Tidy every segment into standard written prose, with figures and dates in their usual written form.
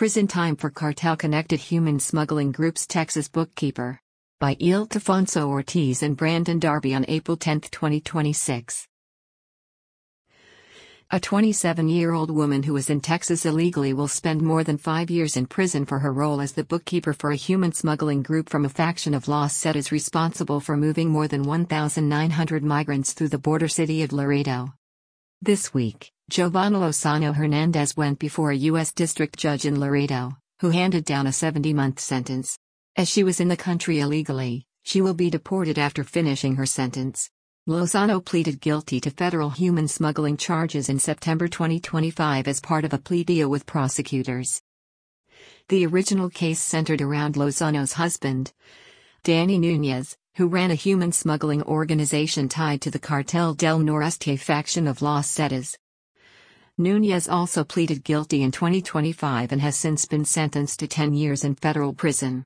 Prison Time for Cartel-Connected Human Smuggling Group's Texas Bookkeeper. By Ildefonso Ortiz and Brandon Darby on April 10, 2026. A 27-year-old woman who was in Texas illegally will spend more than 5 years in prison for her role as the bookkeeper for a human smuggling group from a faction of Los Zetas responsible for moving more than 1,900 migrants through the border city of Laredo. This week, Jovana Lozano Hernandez went before a U.S. district judge in Laredo, who handed down a 70-month sentence. As she was in the country illegally, she will be deported after finishing her sentence. Lozano pleaded guilty to federal human smuggling charges in September 2025 as part of a plea deal with prosecutors. The original case centered around Lozano's husband, Danny Nunez, who ran a human smuggling organization tied to the Cartel del Noreste faction of Los Zetas. Nunez also pleaded guilty in 2025 and has since been sentenced to 10 years in federal prison.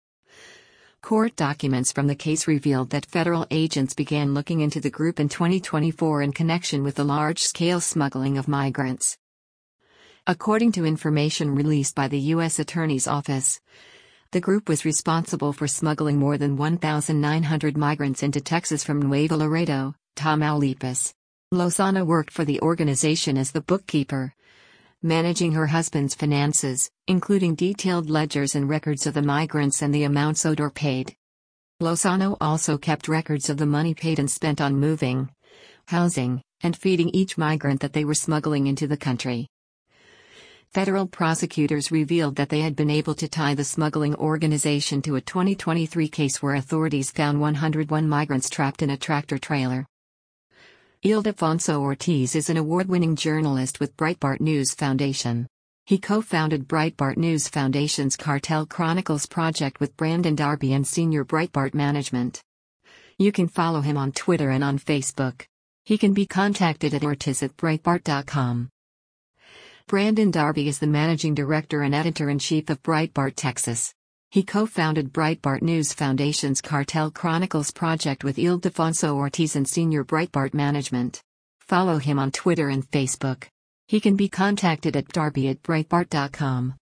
Court documents from the case revealed that federal agents began looking into the group in 2024 in connection with the large-scale smuggling of migrants. According to information released by the U.S. Attorney's Office, the group was responsible for smuggling more than 1,900 migrants into Texas from Nuevo Laredo, Tamaulipas. Lozano worked for the organization as the bookkeeper, managing her husband's finances, including detailed ledgers and records of the migrants and the amounts owed or paid. Lozano also kept records of the money paid and spent on moving, housing, and feeding each migrant that they were smuggling into the country. Federal prosecutors revealed that they had been able to tie the smuggling organization to a 2023 case where authorities found 101 migrants trapped in a tractor-trailer. Ildefonso Ortiz is an award-winning journalist with Breitbart News Foundation. He co-founded Breitbart News Foundation's Cartel Chronicles project with Brandon Darby and senior Breitbart management. You can follow him on Twitter and on Facebook. He can be contacted at ortiz@breitbart.com. Brandon Darby is the managing director and editor-in-chief of Breitbart Texas. He co-founded Breitbart News Foundation's Cartel Chronicles project with Ildefonso Ortiz and senior Breitbart management. Follow him on Twitter and Facebook. He can be contacted at darby@breitbart.com.